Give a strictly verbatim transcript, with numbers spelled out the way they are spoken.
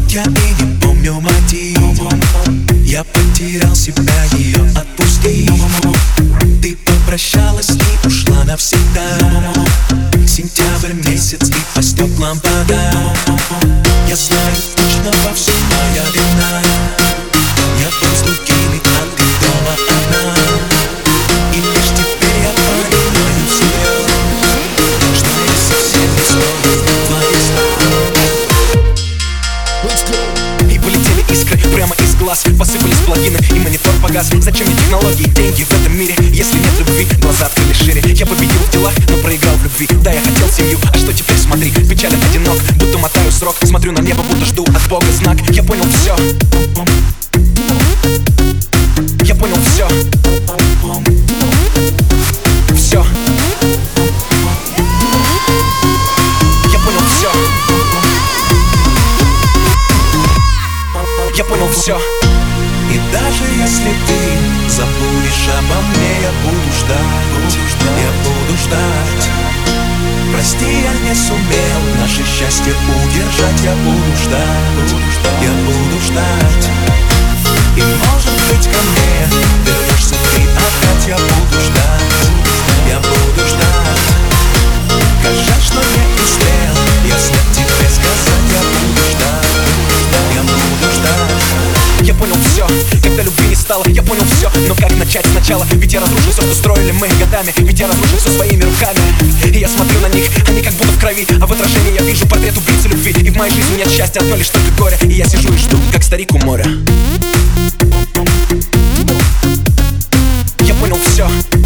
Я и не помню мотив. Я потерял себя, ее отпустил. Ты попрощалась и ушла навсегда. Сентябрь месяц и по стеклам вода. Я знаю точно, во всем моя вина. Я был с другими, а ты дома одна. И лишь теперь я понимаю все, что я совсем не стою твоих слов. И полетели искры прямо из глаз. Посыпались плагины и монитор погас. Зачем мне технологии, деньги в этом мире, если нет любви? Глаза открыли шире. Я победил в делах, но проиграл в любви. Да, я хотел семью, а что теперь? Смотри, печален, одинок, будто мотаю срок. Смотрю на небо, будто жду от Бога знак. Я понял все. Я понял все. Все. Я понял все. Я понял все. И даже если ты забудешь обо мне, я буду ждать, я буду ждать. Прости, я не сумел наше счастье удержать. Я буду ждать, я буду ждать. И может быть ко мне вернешься ты опять. Я буду ждать, я буду ждать. Жаль, что не успел я снова тебе сказать. Я буду ждать, я буду ждать. Я понял все, когда любви не стало. Я понял все, но как начать сначала? Ведь я разрушил все, что строили мы годами. Ведь я разрушил все своими руками. И я смотрю на них, они как будто в крови. А в отражении я вижу портрет убийцы любви. И в моей жизни нет счастья, одно лишь только горе. И я сижу и жду, как старик у моря. Я понял все.